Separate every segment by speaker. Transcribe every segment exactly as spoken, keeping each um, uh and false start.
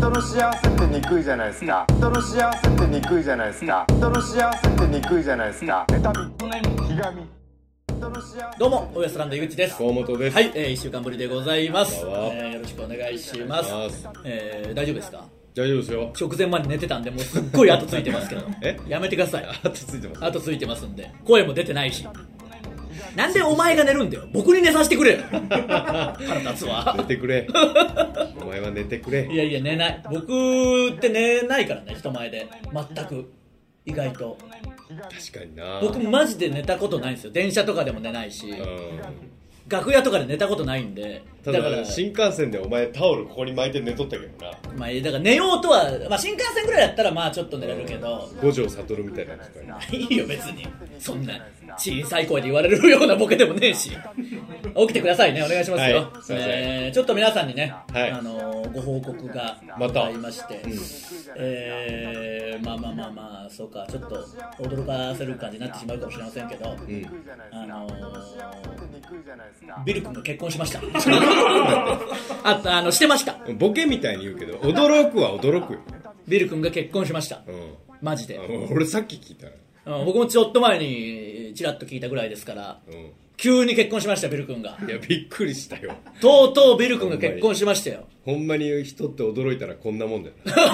Speaker 1: 人の幸せってにくいじゃないですか。人の幸せってにくいじゃないですか。人の幸せってにくいじゃないですか。妬み、ひがみ。
Speaker 2: どうもウエストランド井口です。
Speaker 3: 河本です。
Speaker 2: はい、えー、いっしゅうかんぶりでございます。
Speaker 3: こんばんは。
Speaker 2: えー、よろしくお願いします。えー、大丈夫ですか？
Speaker 3: 大丈夫ですよ。
Speaker 2: 直前まで寝てたんでもうすっごい後ついてますけど
Speaker 3: え
Speaker 2: やめてください。
Speaker 3: 後ついてます。
Speaker 2: 後ついてますんで声も出てないし。なんでお前が寝るんだよ。僕に寝させてくれよ腹立つわ。
Speaker 3: 寝てくれお前は寝てくれ。
Speaker 2: いやいや寝ない。僕って寝ないからね、人前で全く。意外と
Speaker 3: 確かにな。
Speaker 2: 僕マジで寝たことないんですよ。電車とかでも寝ないし、
Speaker 3: うん、
Speaker 2: 楽屋とかで寝たことないんで。
Speaker 3: ただから新幹線でお前タオルここに巻いて寝とったけどな。
Speaker 2: まあだから寝ようとは、まあ、新幹線ぐらいだったらまあちょっと寝れるけど、
Speaker 3: 五条悟みたいなやつか
Speaker 2: いいよ別に。そんな小さい声で言われるようなボケでもねえし。起きてくださいね、お願いしますよ。
Speaker 3: はい、
Speaker 2: えー、ちょっと皆さんにね、
Speaker 3: はい、
Speaker 2: あのー、ご報告が
Speaker 3: また
Speaker 2: ありまして、うん、えー、まあまあまあまあそうか、ちょっと驚かせる感じになってしまうかもしれませんけど、うん、あのー、ビル君が結婚しました。あ, あのしてました。
Speaker 3: ボケみたいに言うけど驚くは驚くよ。
Speaker 2: ビル君が結婚しました、うん、マジで。
Speaker 3: 俺さっき聞いた、
Speaker 2: うん、僕もちょっと前にチラッと聞いたぐらいですから、うん、急に結婚しました。ビル君が。
Speaker 3: いやびっくりしたよ。
Speaker 2: とうとうビル君が結婚しましたよ。
Speaker 3: ほんまに人って驚いたらこんなもんだよ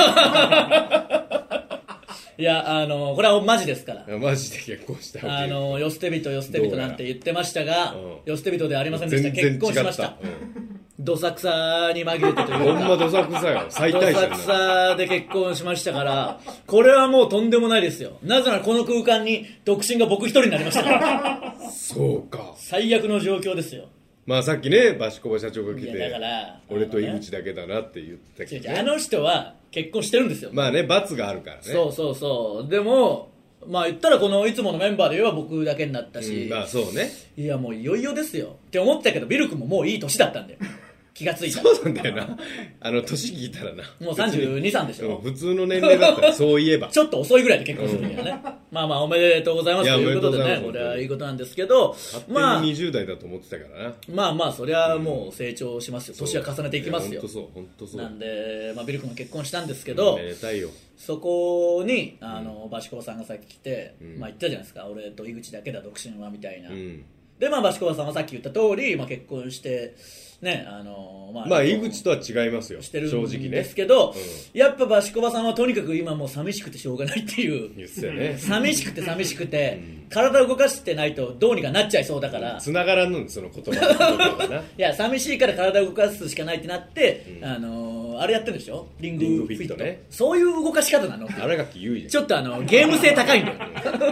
Speaker 2: いや、あのこれはマジですから。
Speaker 3: マジで結婚したわけ。
Speaker 2: あのよ捨て人よ捨て人なんて言ってましたが、よ捨て人ではありませんでした。結婚しました。どさくさに紛れてというか、
Speaker 3: ほんまどさくさよ。最大者
Speaker 2: どさくさで結婚しましたから、これはもうとんでもないですよ。なぜならこの空間に独身が僕一人になりましたから
Speaker 3: そうか、
Speaker 2: 最悪の状況ですよ。
Speaker 3: まあさっきねバシコバ社長が来て、
Speaker 2: いやだから
Speaker 3: 俺と井口だけだなって言ったけど、ね、
Speaker 2: あの人は結婚してるんですよ。
Speaker 3: まあね、罰があるからね。
Speaker 2: そうそうそう。でもまあ言ったらこのいつものメンバーで言えば僕だけになったし、
Speaker 3: うん、まあそうね。
Speaker 2: いやもういよいよですよって思ったけど、ビル君ももういい年だったんだよ。気がついたら。
Speaker 3: そうなんだよな。あの年聞いたらな、
Speaker 2: もうさんじゅうに、さんでしょ。
Speaker 3: 普通の年齢だったらそういえば
Speaker 2: ちょっと遅いぐらいで結婚するんだよね、うん、まあまあおめでとうございますということでね、これはいいことなんですけど、
Speaker 3: まあにじゅう代だと思ってたからな。
Speaker 2: まあまあそりゃもう成長しますよ、年は重ねていきますよ。
Speaker 3: 本当そう、本当そう。
Speaker 2: なんで、まあ、ビル君が結婚したんですけど、
Speaker 3: めでたいよ。
Speaker 2: そこにあの、うん、バシコバさんがさっき来て、
Speaker 3: うん、
Speaker 2: まあ言ったじゃないですか、俺と井口だけだ独身はみたいな、うん、でまあバシコバさんはさっき言った通り、まあ、結婚してね、あのまあ、
Speaker 3: まあ井口とは違いますよ、
Speaker 2: してるんですけど、
Speaker 3: ね、
Speaker 2: うん、やっぱバシコバさんはとにかく今もう寂しくてしょうがないっていう、
Speaker 3: 言ってたよね。
Speaker 2: 寂しくて寂しくて、うん、体を動かしてないとどうにかなっちゃいそうだから、
Speaker 3: 繋がらんのにその言葉がな。い
Speaker 2: や寂しいから体を動かすしかないってなって、うん、あのあれやってるんでしょ、リングフィットね。そういう動かし方なの。
Speaker 3: 新垣結衣
Speaker 2: ちょっとあのゲーム性高いんだよ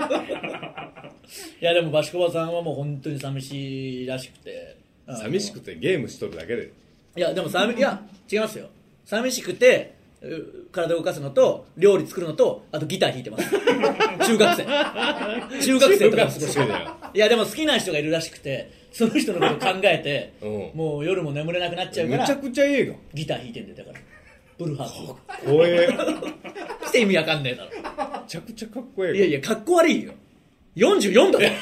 Speaker 2: いやでもバシコバさんはもう本当に寂しいらしくて、
Speaker 3: 寂しくてゲームしとるだけで、
Speaker 2: いやでもさいや違いますよ。寂しくて体を動かすのと料理作るのと、あとギター弾いてます中学生中学生とか少しいやでも好きな人がいるらしくて、その人のことを考えて、うん、もう夜も眠れなくなっちゃうから、
Speaker 3: めちゃくちゃ映画
Speaker 2: ギター弾いてんで、だからブルーハーツ。
Speaker 3: 怖え
Speaker 2: して意味わかんねえだろ。
Speaker 3: めちゃくちゃかっこええ。
Speaker 2: いやいやかっこ悪いよ。よんじゅうよんだろ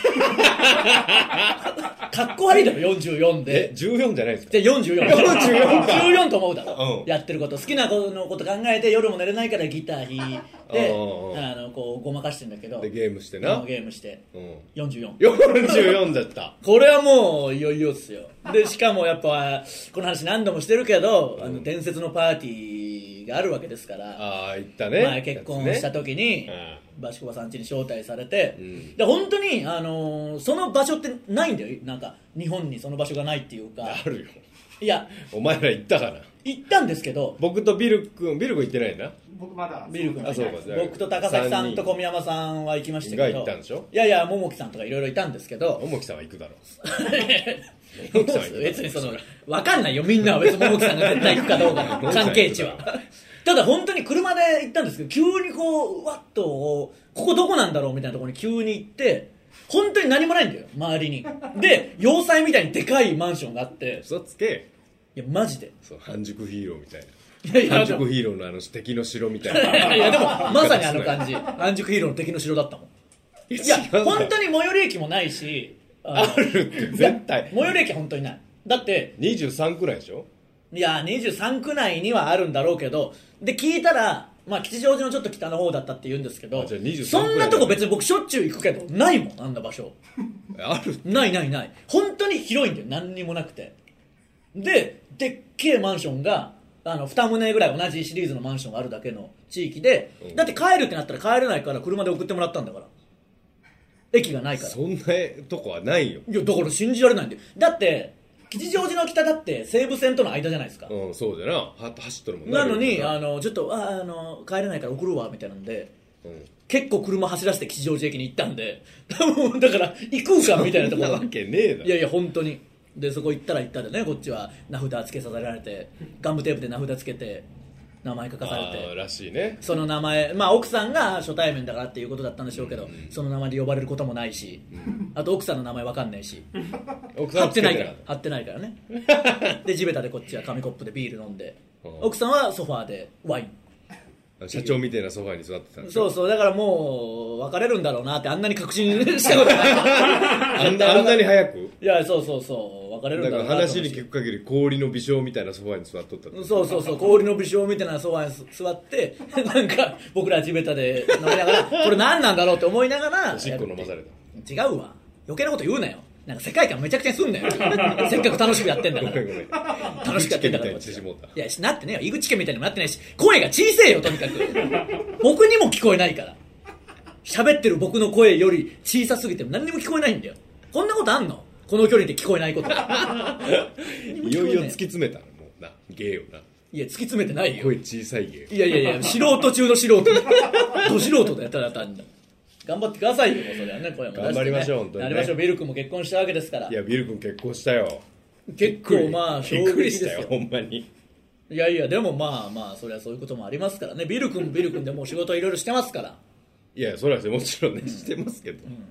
Speaker 2: かっこ悪いだろよんじゅうよんで。
Speaker 3: えじゅうよんじゃないですか。
Speaker 2: じゃよんじゅうよん。よんじゅうよんか。じゅうよんと思うだろ、うん、やってること好きなことのこと考えて、夜も寝れないからギター弾いて、あのこうごまかしてんだけど、
Speaker 3: でゲームしてな、
Speaker 2: ゲームして、うん、よんじゅうよん。
Speaker 3: よんじゅうよんだった
Speaker 2: これはもういよいよっすよ。でしかもやっぱこの話何度もしてるけど、うん、あの伝説のパーティーがあるわけですから、
Speaker 3: ああ言ったね、
Speaker 2: 前結婚した時に、ね、バシコバさん家に招待されて、うん、で本当に、あのー、その場所ってないんだよ。なんか日本にその場所がないっていうか。
Speaker 3: あるよ。
Speaker 2: いや
Speaker 3: お前ら行ったかな。
Speaker 2: 行ったんですけど、
Speaker 3: 僕とビル君ビル君行ってないな。
Speaker 4: 僕まだ
Speaker 2: ビル君
Speaker 3: あそうか、
Speaker 2: 僕と高崎さんと小宮山さんは行きましたけど、
Speaker 3: が行ったんでしょ。
Speaker 2: いやいや桃木さんとかいろいろいたんですけど、
Speaker 3: 桃木さんは行くだろ
Speaker 2: う別にその分かんないよ、みんなは別に桃木さんが絶対行くかどうかの関係値はただ本当に車で行ったんですけど、急にこうわっとここどこなんだろうみたいなところに急に行って、本当に何もないんだよ周りに。で要塞みたいにでかいマンションがあって、
Speaker 3: 嘘つけ。
Speaker 2: いやマジで
Speaker 3: そう半熟ヒーローみたいな。
Speaker 2: いやいや
Speaker 3: 半熟ヒーローのあの敵の城みたいな。
Speaker 2: いやでもまさにあの感じ、半熟ヒーローの敵の城だったもん。いや本当に最寄り駅もないし、
Speaker 3: あるって絶対
Speaker 2: 最寄り駅本当にない。だって
Speaker 3: にじゅうさんくらいでしょ。
Speaker 2: いやにじゅうさん区内にはあるんだろうけど、で聞いたらまあ吉祥寺のちょっと北の方だったって言うんですけど、
Speaker 3: あじゃあにじゅうさん
Speaker 2: そんなとこ別に僕しょっちゅう行くけどないもん、あんな場所
Speaker 3: ある
Speaker 2: ないないない、本当に広いんだよ、何にもなくて。ででっけえマンションがあのに棟ぐらい同じシリーズのマンションがあるだけの地域で、
Speaker 3: うん、
Speaker 2: だって帰るってなったら帰れないから車で送ってもらったんだから、駅がないから。
Speaker 3: そんなとこはないよ。
Speaker 2: いやだから信じられないんだよ。だって吉祥寺の北だって西武線との間じゃないですか、
Speaker 3: うん、そうだよな、は走っとるもん
Speaker 2: なのに
Speaker 3: あ
Speaker 2: あのちょっとああの帰れないから送るわみたいなんで、
Speaker 3: うん、
Speaker 2: 結構車走らせて吉祥寺駅に行ったんでだから行くんかみたいなところ
Speaker 3: そんなわけねえだろ。
Speaker 2: いやいや本当に。でそこ行ったら行ったでね、こっちは名札つけさせられて、ガムテープで名札つけて名前書かされて、
Speaker 3: あらしいね。
Speaker 2: その名前、まあ奥さんが初対面だからっていうことだったんでしょうけど、うん、その名前で呼ばれることもないし、うん、あと奥さんの名前わかんないし
Speaker 3: 奥さん
Speaker 2: 貼ってないから貼ってないからねで地べたでこっちは紙コップでビール飲んで、奥さんはソファーでワイン、
Speaker 3: 社長みたいなソファーに座ってたんです
Speaker 2: そうそう、だからもう別れるんだろうなってあんなに確信したことない
Speaker 3: あんなあんなに早く。
Speaker 2: いやそうそうそう別れるんだろうな。
Speaker 3: だから話に聞く限り氷の微笑みたいなソファーに座っとった。
Speaker 2: そうそうそう、氷の微笑みたいなソファーに座ってなんか僕ら地べたで飲みながらこれ何なんだろうって思いながら
Speaker 3: おしっこ飲まされ
Speaker 2: た。違うわ、余計なこと言うなよ、なんか世界観めちゃくちゃにすんなよせっかく楽しくやってんだから。
Speaker 3: ごめんごめん
Speaker 2: 楽しくやってんだから。
Speaker 3: 井口家みたいにしてしもうた。
Speaker 2: いやなってねえよ、井口家みたいにもなってないし、声が小せえよとにかく僕にも聞こえないから、喋ってる僕の声より小さすぎて何にも聞こえないんだよ。こんなことあんの、この距離で聞こえないこと
Speaker 3: いよいよ突き詰めたのもうな、芸よな。
Speaker 2: いや突き詰めてないよ、
Speaker 3: 声小さい芸。
Speaker 2: いやいやいや素人中の素人ど素人だよ、ただ単に頑張ってくださいよ、それはね、声も出してね、
Speaker 3: 頑張りましょう本当にね、
Speaker 2: やりましょう。ビル君も結婚したわけですから。
Speaker 3: いやビル君結婚したよ。
Speaker 2: 結構まあ衝
Speaker 3: びっくり
Speaker 2: 撃ですよ
Speaker 3: したよほんまに。
Speaker 2: いやいやでもまあまあそれはそういうこともありますからね。ビル君もビル君でもう仕事いろいろしてますから。
Speaker 3: いやそれはもちろんね、うん、してますけど、うん、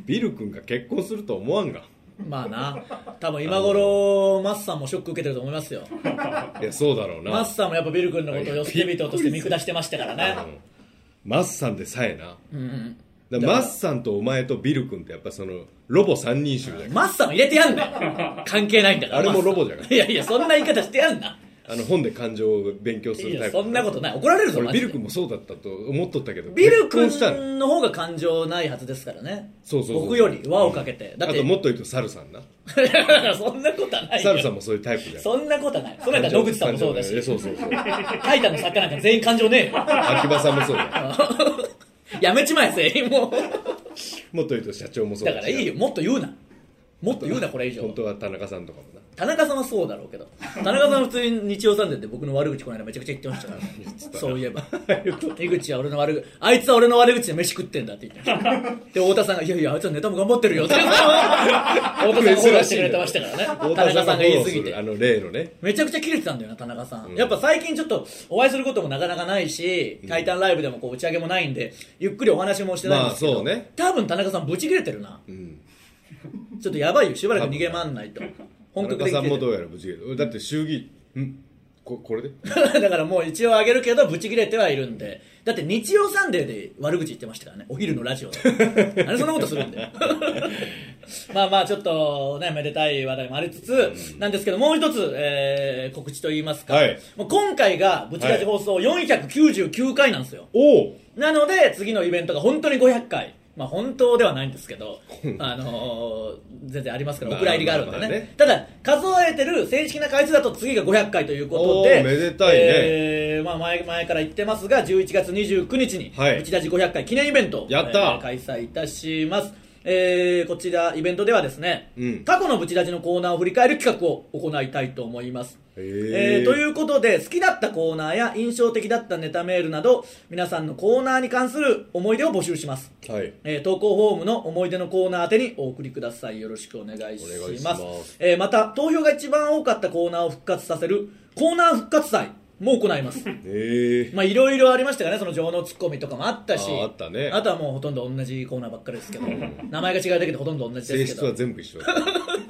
Speaker 3: ビル君が結婚すると思わんが。ま
Speaker 2: あな、多分今頃マスさんもショック受けてると思いますよ。
Speaker 3: いやそうだろうな。
Speaker 2: マスさんもやっぱビル君のことを寄せ人として見下してましたからね、
Speaker 3: うん、マスさんでさえな、
Speaker 2: うん、
Speaker 3: だマッさんとお前とビル君ってやっぱそのロボ三人衆だけど、
Speaker 2: マッさんも入れてやんな関係ないんだから。
Speaker 3: あれもロボじゃない。
Speaker 2: いやいやそんな言い方してやんな。
Speaker 3: あの本で感情を勉強するタイプ。
Speaker 2: いやそんなことない、怒られるぞ。
Speaker 3: 俺ビル君もそうだったと思っとったけど、
Speaker 2: ビル君の方が感情ないはずですからね。
Speaker 3: そうそうそう、
Speaker 2: 僕より輪をかけて、
Speaker 3: だってあともっと言うとサルさんな
Speaker 2: そんなことはないよ。
Speaker 3: サルさんもそういうタイプじゃん。
Speaker 2: そんなことはない。それなんか野口さんもそうだし、
Speaker 3: そうそうそう
Speaker 2: タイタンの作家なんか全員感情ねえよ
Speaker 3: 秋葉さんもそうだ
Speaker 2: やめちまえ全員もう
Speaker 3: もっと言うと社長もそうだし、
Speaker 2: だからいいよ、もっと言うなもっと言うなこれ以上。
Speaker 3: 本当は田中さんとかもな。
Speaker 2: 田中さんはそうだろうけど、田中さんは普通に日曜サンデーで僕の悪口この間めちゃくちゃ言ってましたからねそういえば井口は俺の悪口、あいつは俺の悪口で飯食ってんだって言ってましたで太田さんがいやいやあいつはネタも頑張ってるよって太田さんがフォローしてくれてましたからね。田中さんが言い過ぎて、
Speaker 3: あの例のね、
Speaker 2: めちゃくちゃキレてたんだよな田中さん、
Speaker 3: うん、
Speaker 2: やっぱ最近ちょっとお会いすることもなかなかないし、タイタンライブでもこう打ち上げもないんでゆっくりお話もしてないんですけど、
Speaker 3: まあそうね、
Speaker 2: 多分田中さんブチ切れてるな、うん、ちょっとやばいよ、しばらく逃げ回んないと。
Speaker 3: 本格的に田中さんもどうやらブチ切れ、だって衆議院ん こ, これで
Speaker 2: だからもう一応あげるけどブチ切れてはいるんで、だって日曜サンデーで悪口言ってましたからね、お昼のラジオであれそんなことするんだよまあまあちょっとねめでたい話題もありつつなんですけど、もう一つ、えー、告知といいますか、はい、もう今回がブチラジ放送よんひゃくきゅうじゅうきゅうかいなんですよ、
Speaker 3: はい、
Speaker 2: なので次のイベントが本当にごひゃっかい、まあ本当ではないんですけどあのー、全然ありますからお蔵入りがあるんでね、まあまあまあね、ただ数えてる正式な回数だと次がごひゃっかいということで、
Speaker 3: めでたいね、
Speaker 2: えーまあ、前, 前から言ってますがじゅういちがつにじゅうくにちにブチラジごひゃっかい記念イベントを、
Speaker 3: やった、
Speaker 2: えー、開催いたします。えー、こちらイベントではですね、うん、過去のブチラジのコーナーを振り返る企画を行いたいと思います。
Speaker 3: え
Speaker 2: ー、ということで好きだったコーナーや印象的だったネタメールなど皆さんのコーナーに関する思い出を募集します、
Speaker 3: はい、
Speaker 2: えー、投稿フォームの思い出のコーナー宛てにお送りください。よろしくお願いします。お願いします。えー、また投票が一番多かったコーナーを復活させるコーナー復活祭も行います。
Speaker 3: えー、
Speaker 2: まあいろいろありましたからね、その情のツッコミとかもあったし、
Speaker 3: あ, あ, ったね、
Speaker 2: あとはもうほとんど同じコーナーばっかりですけど名前が違うだけでほとんど同じですけど
Speaker 3: 性質は全部一緒だ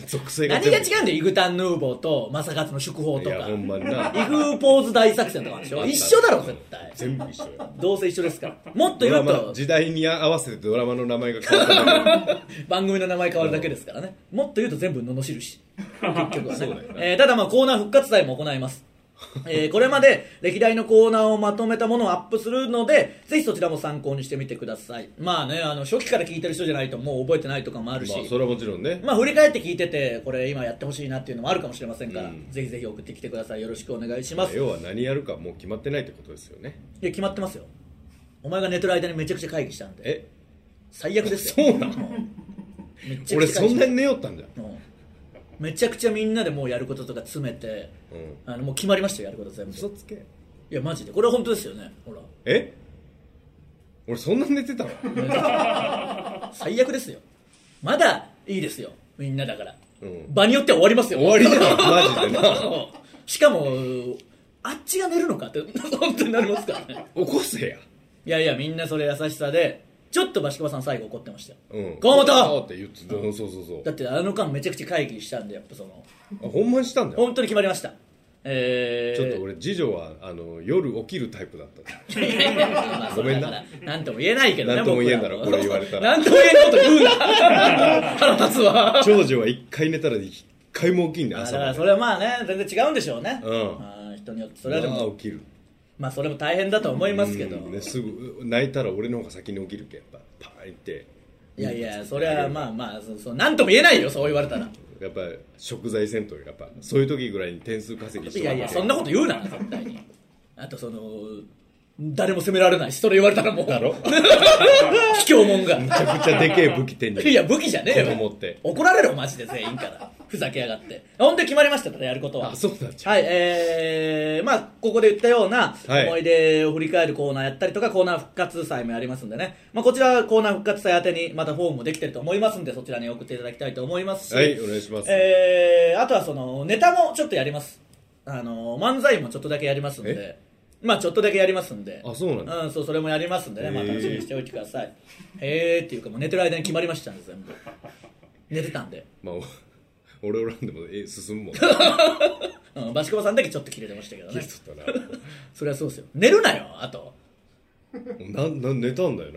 Speaker 3: 属性が
Speaker 2: 何が違うんだよ、イグタンヌーボーとマサカツの祝砲とか
Speaker 3: いやほんまにな
Speaker 2: イグポーズ大作戦とかでしょ。一緒だろ絶対。
Speaker 3: 全部一緒よ。
Speaker 2: どうせ一緒ですから。もっと言う
Speaker 3: ドラ
Speaker 2: と
Speaker 3: マ時代に合わせてドラマの名前が変わっただけ
Speaker 2: 番組の名前変わるだけですからね。もっと言うと全部罵るし結局はね
Speaker 3: そうだよね
Speaker 2: えーただまあコーナー復活祭も行いますえーこれまで歴代のコーナーをまとめたものをアップするので、ぜひそちらも参考にしてみてください。まあね、あの初期から聞いてる人じゃないともう覚えてないとかもあるし、
Speaker 3: まあそれはもちろんね。
Speaker 2: まあ振り返って聞いててこれ今やってほしいなっていうのもあるかもしれませんから、
Speaker 3: うん
Speaker 2: ぜひぜひ送ってきてください。よろしくお願いします。い
Speaker 3: 要は何やるかもう決まってないってことですよね。
Speaker 2: や決まってますよ。お前が寝てる間にめちゃくちゃ会議したんで
Speaker 3: え
Speaker 2: 最悪ですよ。
Speaker 3: そうなの
Speaker 2: めちゃ
Speaker 3: 俺
Speaker 2: くちゃ会議した
Speaker 3: そんなに寝よったんじゃん。
Speaker 2: うんめちゃくちゃみんなでもうやることとか詰めて、
Speaker 3: うん
Speaker 2: あのもう決まりましたよ、やること全部。
Speaker 3: 嘘つけ。
Speaker 2: いやマジでこれは本当ですよね。ほら
Speaker 3: え俺そんなに寝てたの
Speaker 2: 最悪ですよ。まだいいですよみんなだから、
Speaker 3: うん
Speaker 2: 場によっては終わりますよ。
Speaker 3: 終わりじゃんマジでな。
Speaker 2: しかもあっちが寝るのかって本当になりますからね。
Speaker 3: 起こせや。
Speaker 2: いやいやみんなそれ優しさで、ちょっとバシコバさん最後怒ってましたよ。
Speaker 3: うん
Speaker 2: 河本
Speaker 3: あって言ってた。うんそうそうそう。
Speaker 2: だってあの間めちゃくちゃ会議したんで、やっぱその
Speaker 3: あほんまにしたんだよ。
Speaker 2: 本当に決まりました。えー、
Speaker 3: ちょっと俺次女はあの夜起きるタイプだった。
Speaker 2: いやいやまあ
Speaker 3: ごめんな
Speaker 2: そうだからなんとも言えないけどね。
Speaker 3: なんとも言えんだろ
Speaker 2: 僕らも
Speaker 3: これ言われたら
Speaker 2: なんとも言えんこと言うな腹立つわ。
Speaker 3: 長女は一回寝たら一回も起きんね
Speaker 2: だ
Speaker 3: 朝まで。
Speaker 2: からそれはまあね全然違うんでしょうね、
Speaker 3: うん
Speaker 2: まあ人によってそれはでも
Speaker 3: まあ起きる。
Speaker 2: まあそれも大変だと思いますけど、
Speaker 3: うんね、すぐ泣いたら俺の方が先に起きるけやっぱパーンって
Speaker 2: いやいやそれはまあまあそうそうなんとも言えないよ、そう言われたら。
Speaker 3: やっぱ食材戦闘やっぱそういう時ぐらいに点数稼ぎして
Speaker 2: いやいやそんなこと言うな絶対に。あとその誰も責められないし、それ言われたらもう
Speaker 3: だろ
Speaker 2: 卑怯者が
Speaker 3: めちゃくちゃでけえ武器手に
Speaker 2: いや武器じゃねえよ
Speaker 3: 子供って
Speaker 2: 怒られるマジで全員からふざけやがって。本当に決まりましたからやることは。
Speaker 3: あそうなんじゃん。
Speaker 2: はい、えー、まあここで言ったような
Speaker 3: はい
Speaker 2: 思い出を振り返るコーナーやったりとか、コーナー復活祭もやりますんでね、まあ、こちらコーナー復活祭宛てにまたフォームもできてると思いますんで、そちらに送っていただきたいと思いますし、
Speaker 3: はいお願いします。
Speaker 2: えー、あとはそのネタもちょっとやります。あの漫才もちょっとだけやりますんで
Speaker 3: え、
Speaker 2: まあちょっとだけやりますんで、
Speaker 3: あそうなんだ。
Speaker 2: うん、そうそれもやりますんでね、まあ、
Speaker 3: へー
Speaker 2: 楽しみにしておいてください。へーっていうかもう寝てる間に決まりましたんで全部寝てたんで、
Speaker 3: まあお俺おらんでもえ進むもん。
Speaker 2: うん、バシコバさんだけちょっっと切れてましたけどね。
Speaker 3: キスとったな。
Speaker 2: それはそうですよ。寝るなよあと。
Speaker 3: なな寝たんだよな。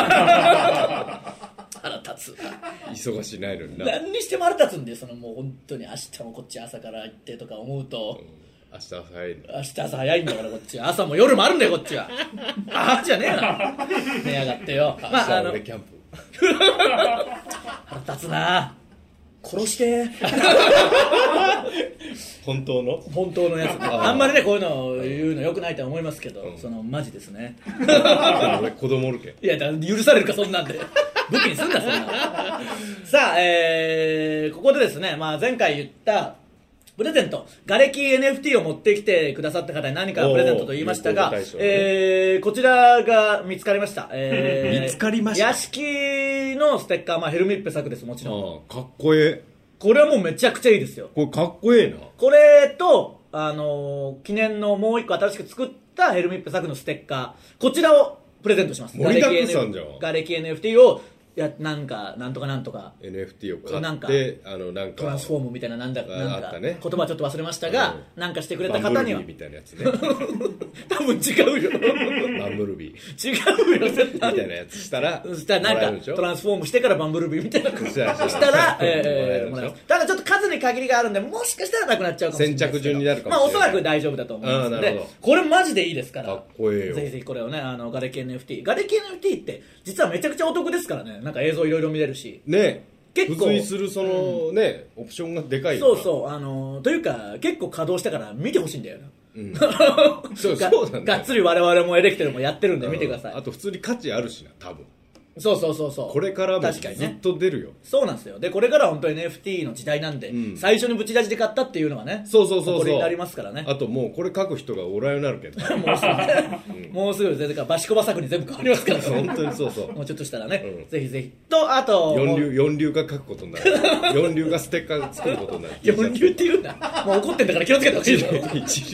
Speaker 2: 腹立つ。
Speaker 3: 忙しいないのにな。
Speaker 2: 何にしても腹立つんで、そのもう本当に明日もこっち朝から行ってとか思うと、
Speaker 3: 明日朝早いの。
Speaker 2: 明日朝早いんだからこっち朝も夜もあるんだよこっちは。あじゃねえな寝やがってよ。まああの
Speaker 3: 明日俺キャンプ。
Speaker 2: 腹立つな。殺して
Speaker 3: 本当の
Speaker 2: 本当のやつね。あんまりねこういうの言うのよくないとは思いますけど、
Speaker 3: うん
Speaker 2: そのマジですね。
Speaker 3: 俺子供おるけん。
Speaker 2: いやだ許されるかそんなんで武器にすんなそんな。さあ、えー、ここでですね、まあ、前回言ったプレゼント、瓦礫 エヌエフティー を持ってきてくださった方に何かプレゼントと言いましたが、
Speaker 3: おー有効対象ね
Speaker 2: えー、こちらが見つかりました、えー、
Speaker 3: 見つかりました
Speaker 2: 屋敷のステッカー、まあ、ヘルミッペ作です。もちろん
Speaker 3: ああかっこええ。
Speaker 2: これはもうめちゃくちゃいいですよ。
Speaker 3: これかっこええな。
Speaker 2: これと、あのー記念のもう一個新しく作ったヘルミッペ作のステッカー、こちらをプレゼントします。
Speaker 3: 盛りだくさんじゃん
Speaker 2: 瓦礫 エヌエフティー をやなんかなんとかなんとか
Speaker 3: エヌエフティー を買
Speaker 2: なんか
Speaker 3: ってあのなんか
Speaker 2: トランスフォームみたいななんだ
Speaker 3: あ
Speaker 2: なんか
Speaker 3: あったね
Speaker 2: 言葉ちょっと忘れましたが、
Speaker 3: う
Speaker 2: なんかしてくれた
Speaker 3: バンブルビ
Speaker 2: 方には
Speaker 3: ーみたいなやつね。
Speaker 2: 多分違うよ
Speaker 3: バンブルビー
Speaker 2: 違うよ絶対
Speaker 3: みたいなやつしたら
Speaker 2: そしたらなんか
Speaker 3: もらえるでしょ
Speaker 2: トランスフォームしてからバンブルビーみたいな
Speaker 3: したら
Speaker 2: したら、
Speaker 3: もらえ
Speaker 2: えー、
Speaker 3: るでしょ
Speaker 2: もらえます。ただちょっと数に限りがあるんで、もしかしたらなくなっちゃうかもしれないですけど、
Speaker 3: 先着順になるかも
Speaker 2: まあおそ
Speaker 3: しれない
Speaker 2: らく大丈夫だと思いますので
Speaker 3: あーなるほど、
Speaker 2: これマジでいいですから、
Speaker 3: かっこええよ
Speaker 2: ぜひぜひこれをね、あの瓦礫 エヌエフティー、瓦礫 エヌエフティー って実はめちゃくちゃお得ですからね、なんか映像いろいろ見れるし、
Speaker 3: ね
Speaker 2: 結構
Speaker 3: 付随するそのねオプションがでかいよな。
Speaker 2: そうそう、あのーというか結構稼働したから見てほしいんだよな。
Speaker 3: うんそう
Speaker 2: が
Speaker 3: そうなんだよ
Speaker 2: がっつり我々もエレキテルもやってるんで見てください。
Speaker 3: あと普通に価値あるしな多分
Speaker 2: そうそうそうそう。
Speaker 3: これからもずっ
Speaker 2: 確かにね。
Speaker 3: と出るよ。
Speaker 2: そうなんですよ。でこれからは本当に エヌエフティー の時代なんで、
Speaker 3: うん
Speaker 2: 最初にブチラジで買ったっていうのはね、
Speaker 3: そうそうそうそう
Speaker 2: 誇りになりますからね。
Speaker 3: あともうこれ書く人がおらんようになるけど
Speaker 2: もうすぐね、もうすぐ全然バシコバ作に全部変わりますから、
Speaker 3: 本当にそうそう
Speaker 2: もうちょっとしたらね、
Speaker 3: うん
Speaker 2: ぜひぜひと、あと
Speaker 3: 四流四流が書くことになる四流がステッカー作ることになる
Speaker 2: 四流っていうな、もう怒ってんだから気をつけてほしいぞ。
Speaker 3: 一流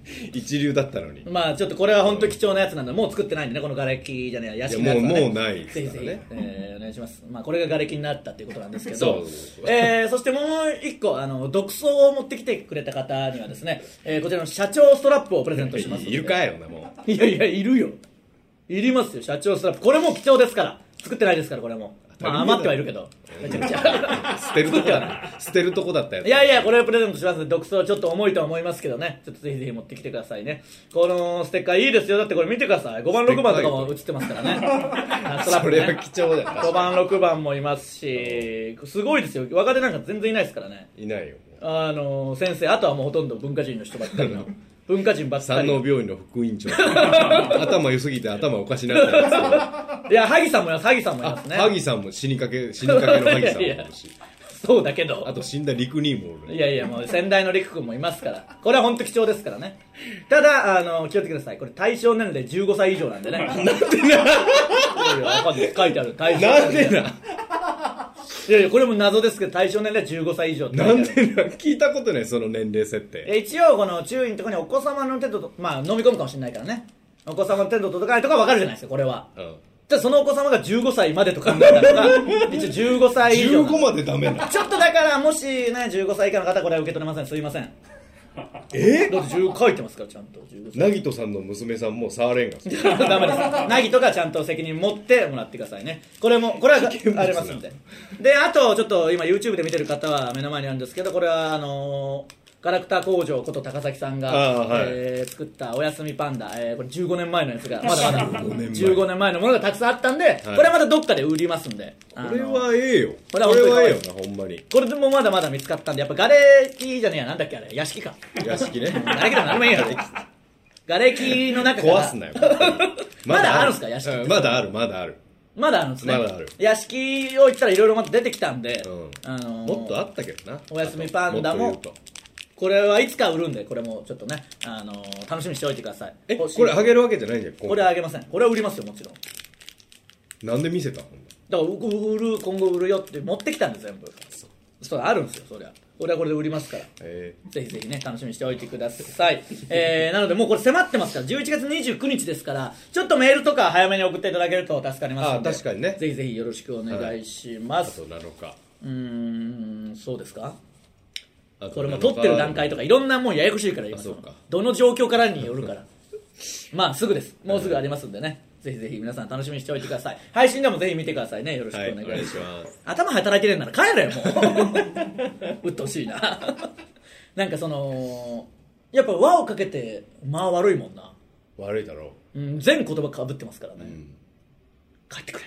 Speaker 3: 一流だったのに。
Speaker 2: まあちょっとこれは本当貴重なやつなんで、もう作ってないんでね、この瓦礫じゃねえや屋敷のやつは、ね、
Speaker 3: いやもうもうないです
Speaker 2: ぜ
Speaker 3: からね
Speaker 2: ひぜひ、えーお願いします。まあこれが瓦礫になったっていうことなんですけ
Speaker 3: そ
Speaker 2: ど
Speaker 3: うそう、
Speaker 2: えーそしてもう一個あの独創を持ってきてくれた方にはですね、えーこちらの社長ストラップをプレゼントしますので。
Speaker 3: いるかよなも
Speaker 2: いやいやいるよ、いりますよ社長ストラップ。これも貴重ですから、作ってないですからこれも。まあ余ってはいるけど、めちゃめちゃ
Speaker 3: う。捨てるとこだ捨てるとこだったやつ。
Speaker 2: いやいや、これをプレゼントしますので、独創ちょっと重いとは思いますけどね、ちょっとぜひぜひ持ってきてくださいね。このステッカーいいですよ。だってこれ見てください、ごばんろくばんとかも映ってますからね。ストラップね、
Speaker 3: それは貴重だよ。
Speaker 2: ごばんろくばんもいますし、すごいですよ。若手なんか全然いないですからね。
Speaker 3: いないよ。
Speaker 2: あの先生、あとはもうほとんど文化人の人ばっかりの文化人ばっか
Speaker 3: 山
Speaker 2: り。
Speaker 3: 王病院の副院長。頭良すぎて頭おかしなったんですけど。
Speaker 2: いや、萩さんもいます、萩さんもいますね。
Speaker 3: 萩さんも死にかけ死にかけの萩さんもいるし、
Speaker 2: そうだけど、
Speaker 3: あと死んだ陸兄もおる。
Speaker 2: いやいや、もう先代の陸君もいますから、これは本当貴重ですからね。ただ、あの気をつけてください、これ対象年齢じゅうごさい以上なんでね。なんでな、いやいや、わかんない書いてある、対象年齢。
Speaker 3: なんでな、
Speaker 2: いやいや、これも謎ですけど、対象年齢はじゅうごさい以上って書いてある。
Speaker 3: なんでな、聞いたことないその年齢設定。
Speaker 2: え一応この注意のところにお子様の手と、まあ飲み込むかもしれないからね、お子様の手と届かないとか分かるじゃないですか、これは。
Speaker 3: うん。
Speaker 2: じゃあそのお子様がじゅうごさいまでと考えたら一応じゅうごさい以上
Speaker 3: じゅうごまでダメな。
Speaker 2: ちょっとだからもしねじゅうごさい以下の方これは受け取れません、すいません。
Speaker 3: え
Speaker 2: だってじゅう書いてますからちゃんとじゅうごさい。
Speaker 3: なぎとさんの娘さんも触れんが。
Speaker 2: ダメです。ナギとかちゃんと責任持ってもらってくださいね。これもこれはありますんで。であとちょっと今 YouTube で見てる方は目の前にあるんですけど、これはあのーガラクタ工場こと高崎さんが、
Speaker 3: あーはい
Speaker 2: えー作ったおやすみパンダ、えーこれじゅうごねんまえのやつがまだまだ
Speaker 3: じゅうごねんまえ
Speaker 2: じゅうごねんまえのものがたくさんあったんで、これはまたどっかで売りますんで、あの
Speaker 3: これはええよ。
Speaker 2: これは本当に
Speaker 3: これはええよな、ほんまに。
Speaker 2: これでもまだまだ見つかったんで、やっぱ瓦礫じゃねえや、なんだっけあれ、屋敷か。
Speaker 3: 屋敷ね。
Speaker 2: 瓦礫でも何もいいやろ。瓦礫の中から
Speaker 3: 壊すなよ。
Speaker 2: まだあるんすか屋敷って
Speaker 3: うんまだある、まだある。
Speaker 2: まだあるんですね。
Speaker 3: まだある
Speaker 2: 屋敷を行ったらいろいろまた出てきたんで、
Speaker 3: うん
Speaker 2: あのー
Speaker 3: もっとあったけどな。
Speaker 2: おやすみパンダも
Speaker 3: っと言うと
Speaker 2: これはいつか売るんで、これもちょっとね、あのー楽しみにしておいてください。
Speaker 3: え、
Speaker 2: 欲しい
Speaker 3: これあげるわけじゃないじゃん。今
Speaker 2: これはあげません。これは売りますよ、もちろん。
Speaker 3: なんで見せたの？
Speaker 2: だからう売る、今後売るよって持ってきたんです、全部。そうあるんですよ、そりゃ。これはこれで売りますから。
Speaker 3: え
Speaker 2: ぜひぜひね、楽しみにしておいてください。えー、なのでもうこれ迫ってますから、じゅういちがつにじゅうくにちですから、ちょっとメールとか早めに送っていただけると助かりますので。
Speaker 3: あ確かにね
Speaker 2: ぜひぜひよろしくお願いします。
Speaker 3: あとなのか。
Speaker 2: うーん、そうですか。
Speaker 3: あと
Speaker 2: これも
Speaker 3: なのか
Speaker 2: 撮ってる段階とかいろんなもんややこしいから言いますよ
Speaker 3: あそうか。
Speaker 2: どの状況からによるから。まあすぐです。もうすぐありますんでね。ぜひぜひ皆さん楽しみにしておいてください。配信でもぜひ見てくださいね。よろしくお
Speaker 3: はい、
Speaker 2: 願い
Speaker 3: お願い
Speaker 2: します。
Speaker 3: します。
Speaker 2: 頭働いてるんなら帰れよもううっとうしいな。なんかそのやっぱ輪をかけてまあ悪いもんな、
Speaker 3: 悪いだろ
Speaker 2: うん、全言葉かぶってますからね、
Speaker 3: う。うん。
Speaker 2: 帰ってくれ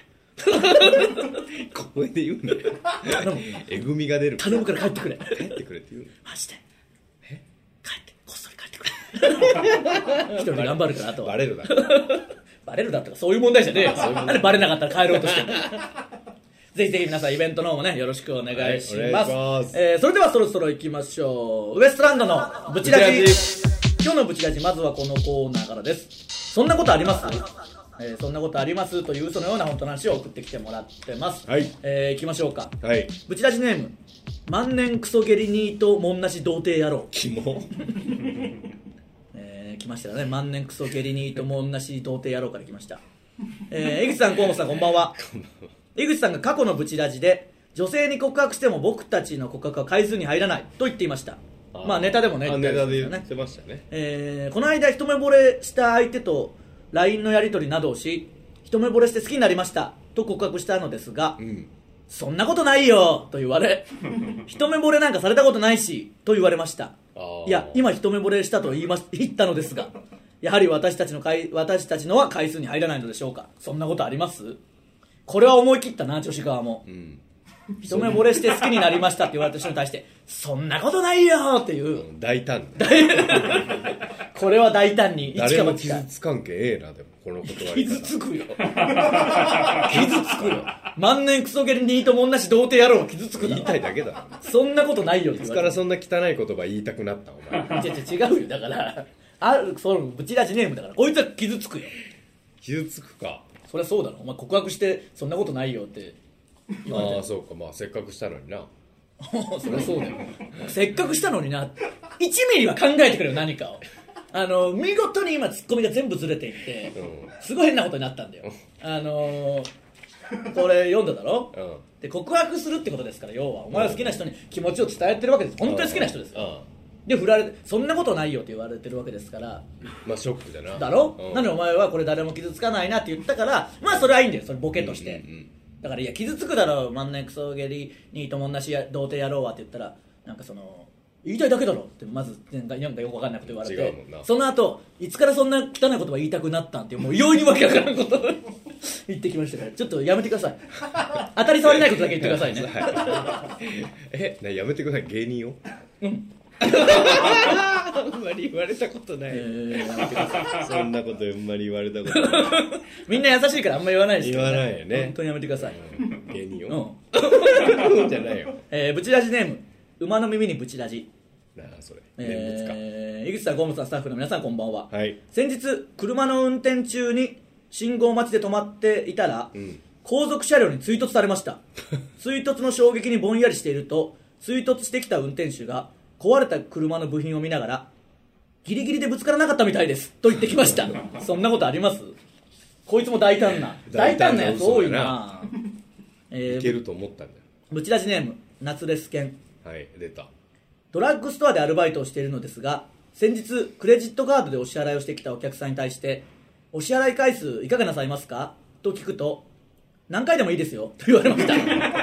Speaker 3: 声で言うんだよ。
Speaker 2: 頼む
Speaker 3: えぐみが出る。
Speaker 2: 頼むから帰ってくれ
Speaker 3: 帰ってくれって言うの。
Speaker 2: マジでえ帰ってこっそり帰ってくれ一人で頑張るからあとは
Speaker 3: バレるだろ。
Speaker 2: バレるだとかそういう問題じゃねえよ。なんでバレなかったら帰ろうとしてるぜひぜひ皆さんイベントの方もねよろしくお願いします、
Speaker 3: はいお願いします
Speaker 2: えーそれではそろそろ行きましょう。ウエストランドのブチラジ。
Speaker 3: ブチラジ
Speaker 2: 今日のブチラジ、まずはこのコーナーからです。そんなことあります、えーそんなことありますという嘘のような本当の話を送ってきてもらってます。
Speaker 3: はい
Speaker 2: えー行きましょうか。
Speaker 3: はい。
Speaker 2: ブチラジネーム万年クソゲリニーとモンなし童貞野郎。
Speaker 3: キモ。
Speaker 2: えー来ましたね。万年クソゲリニーとモンなし童貞野郎から来ました。えー江口さん、河本さん、こんばんは。江口さんが過去のブチラジで女性に告白しても僕たちの告白は回数に入らないと言っていました。まあネタでもね
Speaker 3: あ
Speaker 2: 言って
Speaker 3: ネタで言
Speaker 2: たんですよね
Speaker 3: ってましたね。
Speaker 2: えーこの間一目惚れした相手と ライン のやり取りなどをし、一目惚れして好きになりましたと告白したのですが、
Speaker 3: うん。
Speaker 2: そんなことないよと言われ一目惚れなんかされたことないしと言われました。
Speaker 3: あー
Speaker 2: いや今一目惚れしたと言いま言ったのですが、やはり私たちの回私たちのは回数に入らないのでしょうか。そんなことあります？これは思い切ったな、女子側も。
Speaker 3: うん。
Speaker 2: 一目惚れして好きになりましたって言われた人に対してそんなことないよっていう
Speaker 3: 大胆。
Speaker 2: これは大胆に一
Speaker 3: 誰も
Speaker 2: か八か
Speaker 3: 傷つかんけええな、でも、この断り方。
Speaker 2: 傷つくよ傷つくよ。万年クソゲリニーともんなし童貞野郎傷つくだろ。
Speaker 3: 言いたいだけだ。
Speaker 2: そんなことないよって
Speaker 3: いつ
Speaker 2: 言われて。
Speaker 3: からそんな汚い言葉言いたくなったお前。
Speaker 2: 違う違う違うよ。だからあるそのブチラジネームだからこいつは傷つくよ。
Speaker 3: 傷つくか。
Speaker 2: そりゃそうだろ。お前告白してそんなことないよって言われて
Speaker 3: ああ、そうか。まあ、せっかくしたのにな。
Speaker 2: そりゃそうだよ。せっかくしたのにないちミリは考えてくれよ何かを。 あの見事に今ツッコミが全部ずれていって、
Speaker 3: うん
Speaker 2: すごい変なことになったんだよ。あのこれ読んだだろ、
Speaker 3: うん
Speaker 2: で告白するってことですから、要はお前は好きな人に気持ちを伝えてるわけです。本当に好きな人ですよ。で振られてそんなことないよって言われてるわけですから、
Speaker 3: まあショックだな
Speaker 2: だろ、
Speaker 3: うん、
Speaker 2: なのでお前はこれ誰も傷つかないなって言ったから、まあそれはいいんだよ、それボケとして、
Speaker 3: うんうんうん、
Speaker 2: だからいや傷つくだろう、万年クソゲリにともんなしや童貞やろうわって言ったら、なんかその言いたいだけだろってまずなんかなんかよく分かんなくて言われ
Speaker 3: 違うもん
Speaker 2: て、
Speaker 3: な。
Speaker 2: その後いつからそんな汚い言葉言いたくなったんってもう異様にわけわからんことを言ってきましたから、ちょっとやめてください。当たり障りないことだけ言ってくださいね。
Speaker 3: え、なやめてください、芸人を。
Speaker 2: うん
Speaker 3: あんまり言われたことない、
Speaker 2: えー、やめてください。
Speaker 3: そんなことあんまり言われたことない
Speaker 2: みんな優しいからあんま言わないですけど、ね、
Speaker 3: 言わないよね。
Speaker 2: 本当にやめてください。
Speaker 3: うん、芸人を。
Speaker 2: うん
Speaker 3: じゃないよ。
Speaker 2: えー、ブチラジネーム馬の耳にブチラジ。
Speaker 3: なあそれ念仏か。
Speaker 2: えー、井口さん、河本さん、スタッフの皆さんこんばんは。
Speaker 3: はい。
Speaker 2: 先日車の運転中に信号待ちで止まっていたら、
Speaker 3: うん、
Speaker 2: 後続車両に追突されました。追突の衝撃にぼんやりしていると、追突してきた運転手が壊れた車の部品を見ながら、ギリギリでぶつからなかったみたいですと言ってきました。そんなことあります？こいつも大胆な大胆なやつ多いな。えー、
Speaker 3: いけると思ったんだよ。
Speaker 2: ブチラジネーム夏レスケン。
Speaker 3: はい、出た。
Speaker 2: ドラッグストアでアルバイトをしているのですが、先日クレジットカードでお支払いをしてきたお客さんに対して、お支払い回数いかがなさいますかと聞くと、何回でもいいですよと言われました。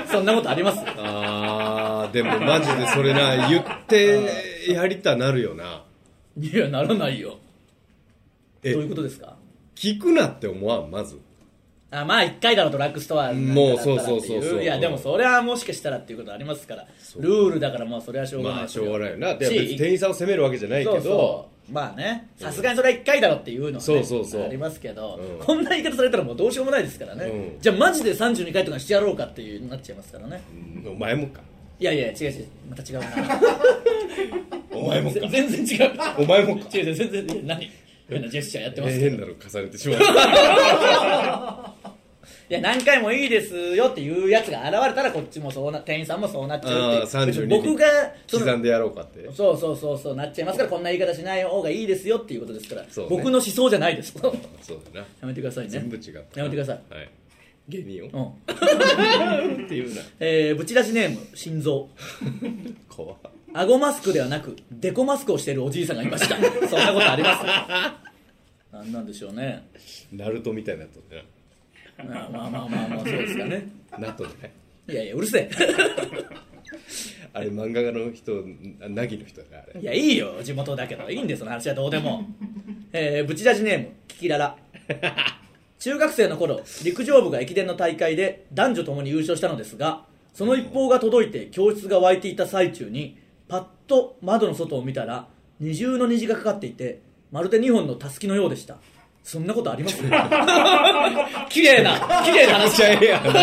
Speaker 2: そんなことあります？
Speaker 3: あーでもマジでそれな、言ってやりたなるよな。
Speaker 2: いや、ならないよ。
Speaker 3: え、
Speaker 2: どういうことですか？
Speaker 3: 聞くなって思わん、まず。
Speaker 2: あ、まあいっかいだろドラッグストア
Speaker 3: もうそうそうそうそう。
Speaker 2: いやでもそれはもしかしたらっていうことありますから、ルールだからまあそれはしょうがない。
Speaker 3: まあしょうがないよな。で別に店員さんを責めるわけじゃないけど、
Speaker 2: そうそうまあね、さすがにそれはいっかいだろっていうのは、ね、
Speaker 3: そうそうそう
Speaker 2: ありますけど、
Speaker 3: うん、
Speaker 2: こんな言い方されたらもうどうしようもないですからね、うん、じゃあマジでさんじゅうにかいとかしてやろうかっていうなっちゃいますからね、
Speaker 3: うん、お前もか。
Speaker 2: いやいや違う違う、また違うな。
Speaker 3: お前もか。
Speaker 2: 全然違う。
Speaker 3: お前もか。
Speaker 2: 違う違う、全然何変なジェスチャーやってますけど、
Speaker 3: 変なの重ねてしまう。
Speaker 2: いや何回もいいですよっていうやつが現れたらこっちもそうな、店員さんもそうなっちゃうって、
Speaker 3: さんじゅうに
Speaker 2: 僕が
Speaker 3: 刻んでやろうかって。
Speaker 2: そうそうそうそうなっちゃいますから、こんな言い方しない方がいいですよっていうことですから、ね、僕の思想じゃないです。そう
Speaker 3: だな。
Speaker 2: やめてくださいね。
Speaker 3: 全部違った。
Speaker 2: やめてください。
Speaker 3: はい。芸人を。
Speaker 2: うん。
Speaker 3: っていうな。
Speaker 2: えー、ブチラジネーム心臓。
Speaker 3: 怖っ。
Speaker 2: 顎マスクではなくデコマスクをしているおじいさんがいました。そんなことあります？なんなんでしょうね。
Speaker 3: ナルトみたいなやつだな。
Speaker 2: まあまあまあまあまあそうですかね。
Speaker 3: ナットでね。
Speaker 2: いやいやうるせえ。
Speaker 3: あれ漫画家の人、ナギの人だねあれ。
Speaker 2: いやいいよ地元だけどいいんですその話はどうでも。えー、ブチラジネームキキララ。中学生の頃陸上部が駅伝の大会で男女ともに優勝したのですが、その一報が届いて教室が沸いていた最中にパッと窓の外を見たら二重の虹がかかっていて、まるでにほんのたすきのようでした。そんなことあります？綺麗な綺麗な話。違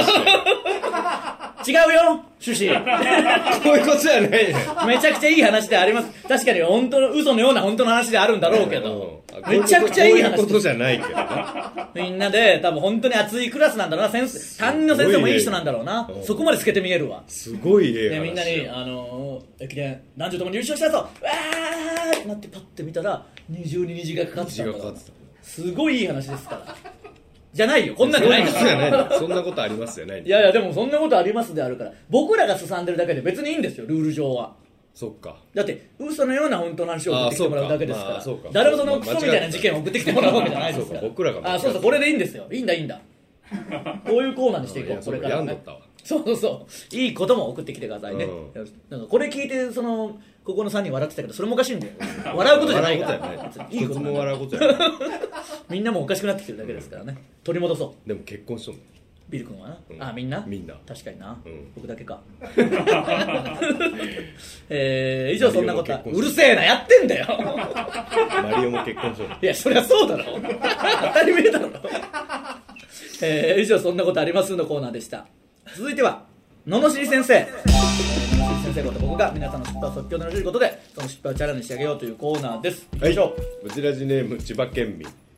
Speaker 2: うよ趣旨。
Speaker 3: こういうことじゃないね。
Speaker 2: めちゃくちゃいい話であります。確かに本当の嘘のような本当の話であるんだろうけど、めちゃくちゃいい話。
Speaker 3: こういうことじゃないけどな。
Speaker 2: みんなで多分本当に熱いクラスなんだろうな。先生担任の先生もいい人なんだろうな。そこまで透けて見えるわ。
Speaker 3: すごいええ話。
Speaker 2: でみんなにあのー、駅伝男女ともに優勝したぞわーってなってパッて見たら二重に虹がかかってたんだから。すごいいい話ですから。じゃないよ、こんなんじゃないんだから。
Speaker 3: そんなことありますじゃない。
Speaker 2: いやいやでもそんなことありますであるから、僕らがすさんでるだけで別にいいんですよルール上は。
Speaker 3: そっか。
Speaker 2: だって嘘のような本当の話を送ってきてもらうだけですから、
Speaker 3: まあそうか
Speaker 2: 誰もそのクソみたいな事件を送ってきてもらうわけじゃないですから。
Speaker 3: そうか僕らが
Speaker 2: あそうそうこれでいいんですよ。いいんだいいんだ。こういうコーナーにしていこうこれから、ね。そうそうそういいことも送ってきてくださいね。うん、なんかこれ聞いてそのここのさんにん笑ってたけどそれもおかしいんだよ。笑うことじゃないから。
Speaker 3: いいことも笑うことじゃない。
Speaker 2: みんなもおかしくなってきてるだけですからね。取り戻そう。
Speaker 3: でも結婚しとんの
Speaker 2: ビル君はな、
Speaker 3: うん、
Speaker 2: あみんな
Speaker 3: みんな
Speaker 2: 確かにな、
Speaker 3: うん、
Speaker 2: 僕だけか。えー、以上そんなことはうるせえなやってんだよ。
Speaker 3: マリオも結婚しとんの。
Speaker 2: いやそりゃそうだろ当たり前だろ。えー、以上そんなことありますのコーナーでした。続いてはののしり先生。ののしり先生こと僕が皆さんの失敗を即興でのじることでその失敗をチャレンジしてあげようというコーナーです。
Speaker 3: はい、ブチラジネーム千葉県民。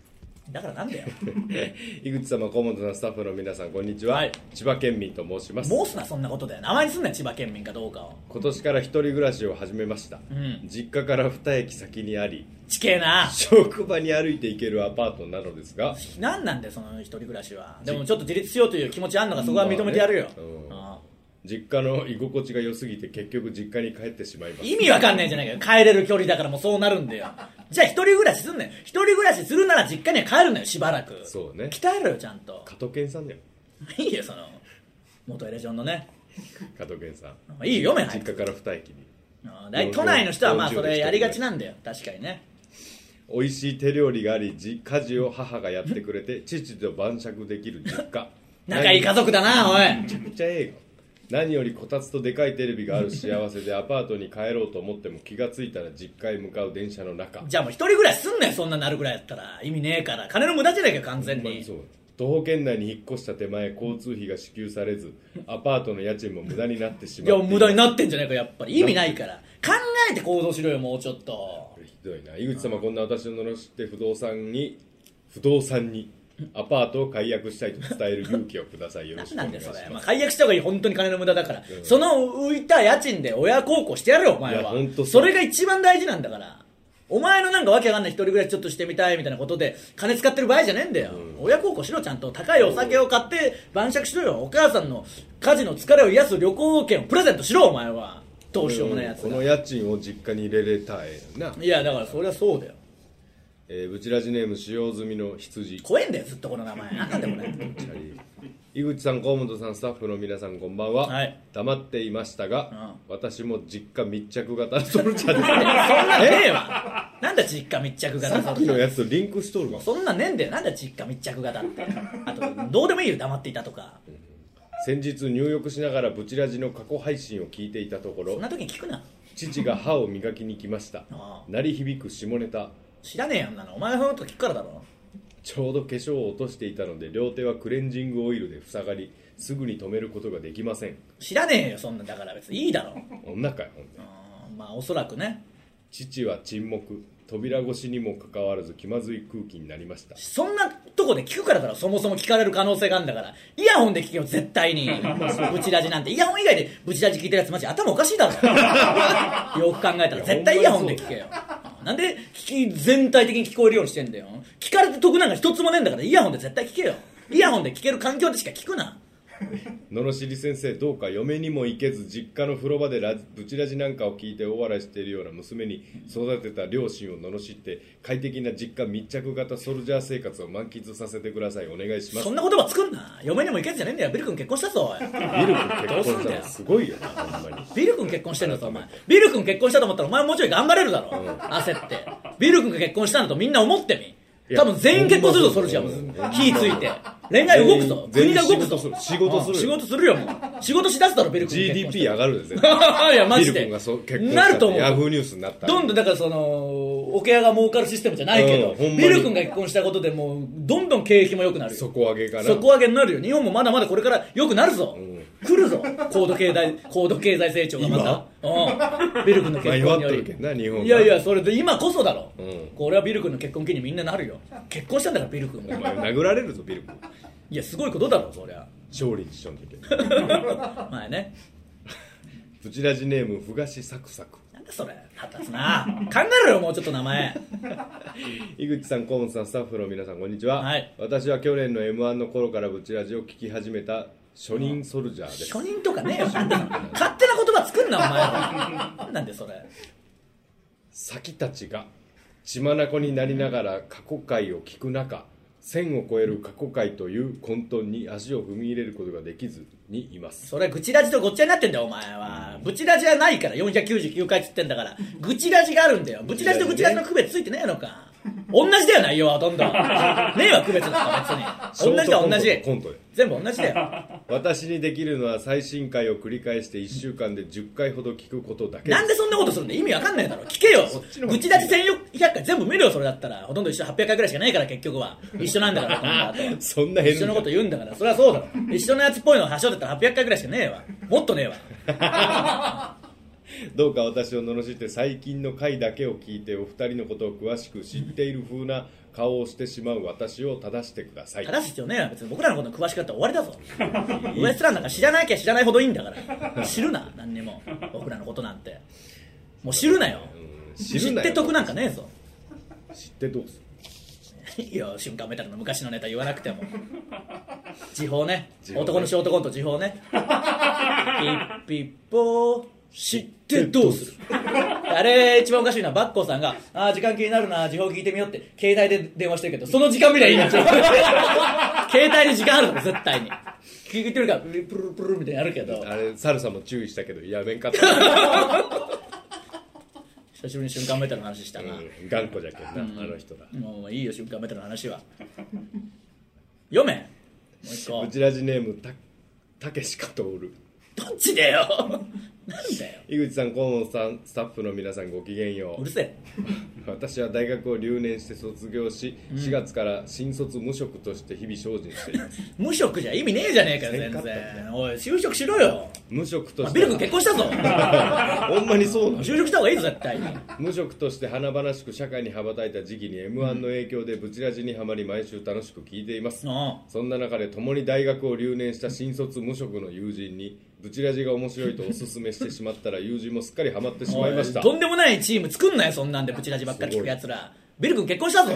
Speaker 2: だからなんだよ
Speaker 3: 井口様、河本さん、スタッフの皆さん、こんにちは、
Speaker 2: はい、
Speaker 3: 千葉県民と申します。
Speaker 2: 申すなそんなことだよ、名前にすんなよ千葉県民かどうかを。
Speaker 3: 今年から一人暮らしを始めました、
Speaker 2: うん、
Speaker 3: 実家からに駅先にあり
Speaker 2: 地形な
Speaker 3: 職場に歩いて行けるアパートなのですが、
Speaker 2: 何なんだよその一人暮らしは。でもちょっと自立しようという気持ちあんのか、そこは認めてやるよ、
Speaker 3: まあね、うん、
Speaker 2: ああ
Speaker 3: 実家の居心地が良すぎて結局実家に帰ってしまいます。
Speaker 2: 意味わかんないじゃないかよ、帰れる距離だからもうそうなるんだよ。じゃあ一人暮らしすんなよ。一人暮らしするなら実家には帰るなよ、しばらく。
Speaker 3: そうね、
Speaker 2: 鍛えろよちゃんと。
Speaker 3: 加藤健さんだよ
Speaker 2: いいよその元エレジョンのね
Speaker 3: 加藤健さん、
Speaker 2: いいよ、
Speaker 3: 実家からに駅に。
Speaker 2: だい都内の人はまあそれやりがちなんだよ、確かにね。
Speaker 3: 美味しい手料理があり、じ家事を母がやってくれて父と晩酌できる実家
Speaker 2: 仲いい家族だな、おい。
Speaker 3: めちゃくちゃええよ。何よりこたつとでかいテレビがある幸せでアパートに帰ろうと思っても気がついたら実家へ向かう電車の中。
Speaker 2: じゃあもう一人暮らしすんなよ、そんななるぐらいやったら。意味ねえから、金の無駄じゃないかよ完全に。
Speaker 3: そう、徒歩圏内に引っ越した手前交通費が支給されずアパートの家賃も無駄になってしまってい
Speaker 2: や無駄になってんじゃないか、やっぱり意味ないから考えて行動しろよ、もうちょっと。
Speaker 3: これひどいな。井口様、こんな私を罵って不動産に不動産にアパートを解約したいと伝える勇気をください。よろしくお願いします。
Speaker 2: なんでそれ、まあ、解約した方がいい、本当に金の無駄だから、
Speaker 3: うん、
Speaker 2: その浮いた家賃で親孝行してやるよお前は。
Speaker 3: そ,
Speaker 2: それが一番大事なんだから。お前のなんかわけわかんない一人暮らしちょっとしてみたいみたいなことで金使ってる場合じゃねえんだよ、うん、親孝行しろ、ちゃんと高いお酒を買って晩酌しろよ。お母さんの家事の疲れを癒す旅行券をプレゼントしろ、お前は。どうしようもないやつが、
Speaker 3: この家賃を実家に入れれたいな。
Speaker 2: いやだからそれはそうだよ。
Speaker 3: えー、ブチラジネーム使用済みの羊。
Speaker 2: 怖えんだよずっとこの名前。なんなんだよこれ
Speaker 3: 井口さん、河本さん、スタッフの皆さん、こんばんは、
Speaker 2: はい、
Speaker 3: 黙っていましたが、うん、私も実家密着型のソルジャーです。
Speaker 2: そんなねえわ。なんだ実家密着型
Speaker 3: さっきのやつとリンクしとるわ。
Speaker 2: そんなねえんだよ。なんだ実家密着型って。あとどうでもいいよ、黙っていたとか、うん、
Speaker 3: 先日入浴しながらブチラジの過去配信を聞いていたところ、
Speaker 2: そんな時に聞くな。
Speaker 3: 父が歯を磨きに来ました。鳴り響く下ネタ
Speaker 2: 知らねえやんなの。お前のこと聞くからだろ。
Speaker 3: ちょうど化粧を落としていたので両手はクレンジングオイルで塞がりすぐに止めることができません。
Speaker 2: 知らねえよそんな。だから別にいいだろ。
Speaker 3: 女かよほんで。
Speaker 2: まあおそらくね。
Speaker 3: 父は沈黙。扉越しにもかかわらず気まずい空気になりました。
Speaker 2: そんなとこで聞くからだろ。そもそも聞かれる可能性があるんだから。イヤホンで聞けよ絶対に。ブチラジなんてイヤホン以外でブチラジ聞いてるやつマジ頭おかしいだろ。よく考えたら絶対イヤホンで聞けよ。なんで聞き全体的に聞こえるようにしてんだよ。聞かれて得なんか一つもねえんだからイヤホンで絶対聞けよ。イヤホンで聞ける環境でしか聞くな。
Speaker 3: 罵り先生、どうか嫁にも行けず実家の風呂場でラブチラジなんかを聞いて大笑いしているような娘に育てた両親を罵って快適な実家密着型ソルジャー生活を満喫させてください。お願いします。
Speaker 2: そんな言葉作んな。嫁にも行けずじゃねえんだよ。ビル君結婚したぞ。
Speaker 3: ビル君結婚したのすごいよなほんまに。
Speaker 2: ビル君結婚してんだぞお前。ビル君結婚したと思ったらお前もうちょい頑張れるだろ、うん、焦って。ビル君が結婚したのとみんな思ってみ。多分全員結婚するぞ、ソルジャーも。火ついて。恋愛動くぞ。国が動くぞ。
Speaker 3: 仕事する。
Speaker 2: 仕事するよ、もう。仕事しだすだろ、ビル君。
Speaker 3: ジーディーピー 上がるんですよ。
Speaker 2: いや、マジで。
Speaker 3: ビル君がそう結婚
Speaker 2: なると思う。
Speaker 3: ヤフーニュースになった。
Speaker 2: どんどん、だからその、おケアが儲かるシステムじゃないけど、ビル君が結婚したことでもう、どんどん経費も良くなるよ。
Speaker 3: 底上げかな。
Speaker 2: 底上げになるよ。日本もまだまだこれから良くなるぞ。来るぞ。高度経済、高度経済成長がまた。うん。ビル君の結婚により。いやいや、それで今こそだろ。これはビル君の結婚期にみんななるよ。結婚したんだからビル君も。
Speaker 3: 殴られるぞビル君。
Speaker 2: いやすごいことだろそりゃ。
Speaker 3: 勝利にしちゃうんだけ
Speaker 2: ど。前ね。
Speaker 3: ブチラジネームふがしサクサク。
Speaker 2: なんだそれ。腹立つな。考えろよもうちょっと名前。
Speaker 3: 井口さん、河本さん、スタッフの皆さんこんにちは。
Speaker 2: はい、
Speaker 3: 私は去年の エムワン の頃からブチラジを聞き始めた初任ソルジャーです。
Speaker 2: 初任とかねえよ。勝手な言葉作んなお前は。なんでそれ。
Speaker 3: 先たちが血眼になりながら過去回を聞く中、千を超える過去回という混沌に足を踏み入れることができずにいます。
Speaker 2: それはグチラジとごっちゃになってんだよお前は。ブチラジはないからよんひゃくきゅうじゅうきゅうかいつってんだから。グチラジがあるんだよ。ブチラジとグチラジの区別ついてねえのか。同じだよ内容はほとんど。ねえわ区別なんか別に。同じだ同じ。
Speaker 3: コントで
Speaker 2: 全部同じだよ。
Speaker 3: 私にできるのは最新回を繰り返していっしゅうかんでじゅっかいほど聞くことだけです。
Speaker 2: なんでそんなことするんだ。意味わかんないだろ。聞けよ。グチラジせんよんひゃっかい全部見るよそれだったら。ほとんど一緒。はっぴゃっかいぐらいしかないから結局は。一緒なんだから
Speaker 3: そんな変
Speaker 2: 一緒のこと言うんだから。それはそうだろ。一緒のやつっぽいのをはしょってたらはっぴゃっかいぐらいしかねえわ。もっとねえわ。
Speaker 3: どうか私を罵って最近の回だけを聞いてお二人のことを詳しく知っている風な顔をしてしまう私を正してください。
Speaker 2: 正す必要ねえわ。別に僕らのこと詳しかったら終わりだぞ。ウエストランドなんか知らなきゃ知らないほどいいんだから知るな、何にも僕らのことなんてもう知るなよ、
Speaker 3: うん、知るなよ。
Speaker 2: 知って得なんかねえぞ。
Speaker 3: 知ってどうする。
Speaker 2: いや、瞬間メタルの昔のネタ言わなくても時報ね、男のショートコント時報ねピッピッポー知ってどうするあれ一番おかしいのはバッコーさんがあー時間気になるな時報聞いてみようって携帯で電話してるけどその時間見りゃいいんだ携帯に時間あるの絶対に聞いてるからプルプルプルみたいにやるけど
Speaker 3: あれサルさんも注意したけどやめんかった
Speaker 2: 久しぶりに瞬間メタルの話したな、
Speaker 3: うん、頑固じゃけんな、うん、あの人ら
Speaker 2: もういいよ瞬間メタルの話は読めもう一個
Speaker 3: ブチラジネームたたけしかとおる
Speaker 2: どっちだよなんだよ
Speaker 3: 井口さん、河本さん、スタッフの皆さんごきげんよう。
Speaker 2: うるせえ。
Speaker 3: 私は大学を留年して卒業し、うん、しがつから新卒無職として日々精進しています
Speaker 2: 無職じゃ意味ねえじゃねえかよ全然。おい就職しろよ。
Speaker 3: 無職として、
Speaker 2: まあ、ビル君結婚したぞ
Speaker 3: ほんまにそうなの。
Speaker 2: 就職した方がいいぞ絶対に。
Speaker 3: 無職として華々しく社会に羽ばたいた時期に エムワン の影響でブチラジにはまり毎週楽しく聞いています、うん、そんな中で共に大学を留年した新卒無職の友人にブチラジが面白いとおすすめしてしまったら友人もすっかりハマってしまいました。
Speaker 2: とんでもないチーム作んなよそんなんでブチラジばっかり聞くやつら。ビル君結婚したぞ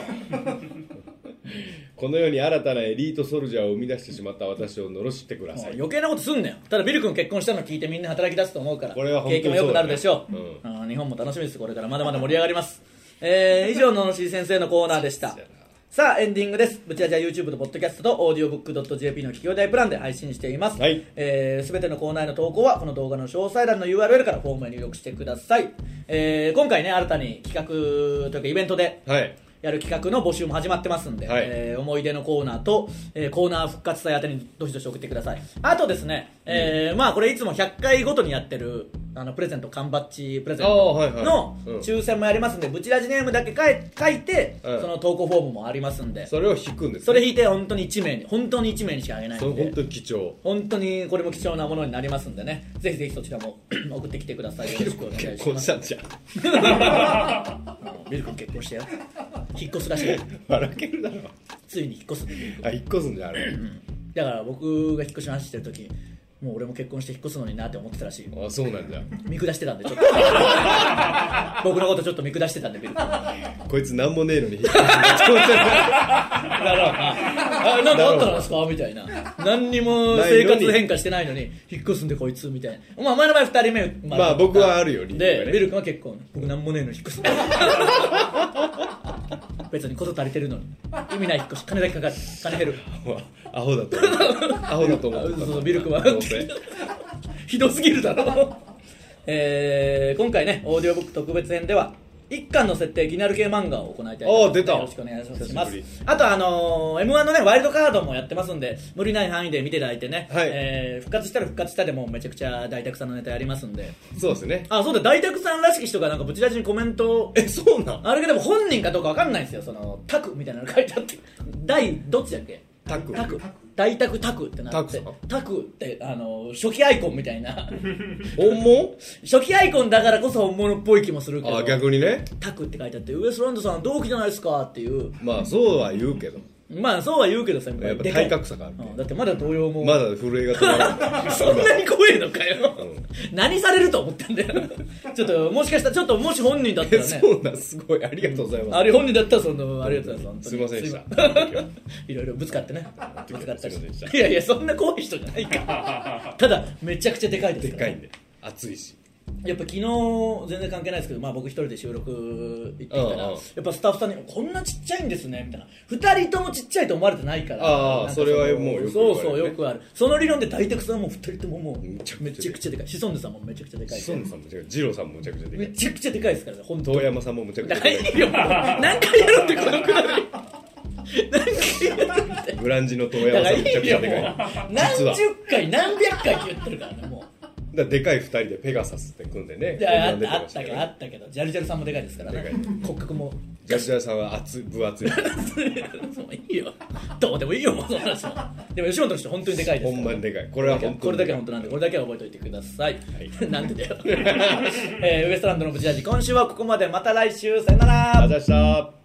Speaker 3: このように新たなエリートソルジャーを生み出してしまった私を罵ってください。
Speaker 2: 余計なことすんなよ。ただビル君結婚したの聞いてみんな働き出すと思うから
Speaker 3: これは本当に
Speaker 2: 景気も良くなるでしょう、
Speaker 3: うん、
Speaker 2: あ日本も楽しみです。これからまだまだ盛り上がります、えー、以上ののしり先生のコーナーでした。さあエンディングです。ブチラジは YouTube と Podcast と オーディオブックドットジェーピー の企業大プランで配信しています。すべ、
Speaker 3: はい
Speaker 2: えー、てのコーナーへの投稿はこの動画の詳細欄の ユーアールエル からフォームへ入力してください。えー、今回ね新たに企画というかイベントで、
Speaker 3: はい
Speaker 2: やる企画の募集も始まってますんで、はいえー、思い出のコーナーと、えー、コーナー復活祭宛てにどしどし送ってください。あとですね、えーうん、まあこれいつもひゃっかいごとにやってるあのプレゼント缶バッジプレゼントの抽選もやりますんで、ブチラジネームだけ書い書いて、うん、その投稿フォームもありますんで、
Speaker 3: それを引くんです、ね、
Speaker 2: それ引いて本当にいち名に本当にいち名にしかあげないんで、
Speaker 3: それ本当に貴重、
Speaker 2: 本当にこれも貴重なものになりますんでね、ぜひぜひそちらも送ってきてください。よろしくお願いします。
Speaker 3: 結婚したんじゃん
Speaker 2: ビル君結婚してよ。引っ越すらしい。
Speaker 3: 笑けるだろ。
Speaker 2: ついに引っ越す。
Speaker 3: あ、引っ越すんじゃあれ、うん、
Speaker 2: だから僕が引っ越しの話してる時もう俺も結婚して引っ越すのになって思ってたらしい。
Speaker 3: あ、そうなんだ。
Speaker 2: 見下してたんでちょっと僕のことちょっと見下してたんでビル君
Speaker 3: こいつなんもねえのに引っ越すだろう
Speaker 2: なあ、なんかあったんですかみたいな。何にも生活変化してないのに引っ越すんでこいつみたいな。まあ前の前ふたりめ、
Speaker 3: まあ、まあ僕はあるより、
Speaker 2: で、ね、ビル君は結婚、僕なんもねえのに引っ越す別にこと足りてるのに意味ない引っ越し、金だけかかる、金減る
Speaker 3: アホだと思うアホだと思う
Speaker 2: そうそうビル君はひどすぎるだろえー、今回ねオーディオブック特別編ではいっかんの設定ギナル系漫画を行いたいと思います。
Speaker 3: 出た。
Speaker 2: よろしくお願いします。あとあのー、エムワン のねワイルドカードもやってますんで無理ない範囲で見ていただいてね、はいえー、復活したら復活したでもめちゃくちゃ大沢さんのネタやりますんで。
Speaker 3: そうですね。
Speaker 2: あ、そうだ、大沢さんらしき人がなんかブチラジにコメント、
Speaker 3: え、そうなん
Speaker 2: あれがでも本人かどうかわかんないんですよ。そのタクみたいなの書いてあって大どっちだっけ、
Speaker 3: タク
Speaker 2: タク大沢タクってなってタクってあの初期アイコンみたいな
Speaker 3: 本物
Speaker 2: 初期アイコンだからこそ本物っぽい気もするけど、
Speaker 3: あ逆にね
Speaker 2: タクって書いてあってウエストランドさん同期じゃないですかっていう。
Speaker 3: まあそうは言うけど
Speaker 2: まあそうは言うけどさ、
Speaker 3: やっぱ体格差がある、
Speaker 2: うん、だってまだ動揺も
Speaker 3: まだ震えが止まらない
Speaker 2: そんなに怖いのかよ、うん、何されると思ったんだよちょっともしかしたらちょっともし本人だったらね
Speaker 3: そうなんすごいありがとうございます、
Speaker 2: うん、あれ本人だったらそのありがとうございます、
Speaker 3: すいませんでした
Speaker 2: いろいろぶつかってねぶつかったしいやいやそんな怖い人じゃないからただめちゃくちゃでかいですから、
Speaker 3: でかいんで熱いし
Speaker 2: やっぱ昨日全然関係ないですけど、まあ、僕一人で収録行ってきたら、やっぱスタッフさんにこんなちっちゃいんですねみたいな、ふたりともちっちゃいと思われてないから、
Speaker 3: ああそれはもうよくある、ね、
Speaker 2: そうそうよくある。その理論で大沢さんもふたりとももうめちゃくちゃでかい、シソンヌさんもめちゃくちゃでかい、
Speaker 3: シソンヌさんもめちゃくちゃ、ジローさんもめちゃくちゃでかい、
Speaker 2: めちゃくちゃでかいですからね、本当。
Speaker 3: 遠山さんもめちゃくちゃでかい
Speaker 2: 何よ何回やるってこのくだり何回やるって、
Speaker 3: グランジの遠山さんめちゃくちゃでかい、
Speaker 2: 何十回何百回って言ってるからねもう
Speaker 3: だでかいふたりでペガサスって組んでね。
Speaker 2: いやあっ
Speaker 3: 出
Speaker 2: たあった
Speaker 3: てましたけど
Speaker 2: けどあったけどジャルジャルさんもでかいですからね
Speaker 3: でかい
Speaker 2: 骨格も
Speaker 3: ジャルジャルさんは厚い分厚い
Speaker 2: もういいよどうでもいいよもうそんな話はでも吉本の人本当にでかいですから
Speaker 3: ほんまにでかい。これは本当に
Speaker 2: これだけは本当なんでこれだけは覚えておいてください、
Speaker 3: はい
Speaker 2: なんでだよ、えーウエストランドのブチラジ今週はここまでまた来週さよなら
Speaker 3: あざした。